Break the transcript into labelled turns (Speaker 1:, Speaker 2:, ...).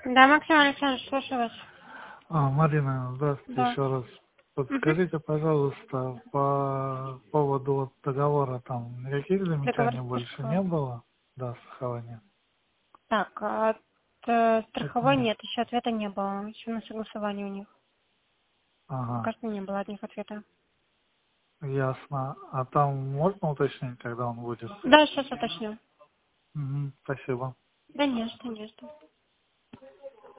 Speaker 1: Да, Максим Александрович, слушаю вас.
Speaker 2: Марина, здравствуйте
Speaker 1: Да.
Speaker 2: еще раз.
Speaker 1: Угу.
Speaker 2: Подскажите, пожалуйста, по поводу вот договора, там никаких
Speaker 1: Договор
Speaker 2: замечаний больше не
Speaker 1: страхования.
Speaker 2: было? Да, страхования.
Speaker 1: Так, от
Speaker 2: Что-то
Speaker 1: страховой
Speaker 2: мне.
Speaker 1: нет, еще ответа не было. Еще на согласование у них.
Speaker 2: Ага,
Speaker 1: Пока что не было от них ответа.
Speaker 2: ясно. А там можно уточнить, когда он будет?
Speaker 1: Да, сейчас уточню.
Speaker 2: Спасибо.
Speaker 1: Да нет, что нет.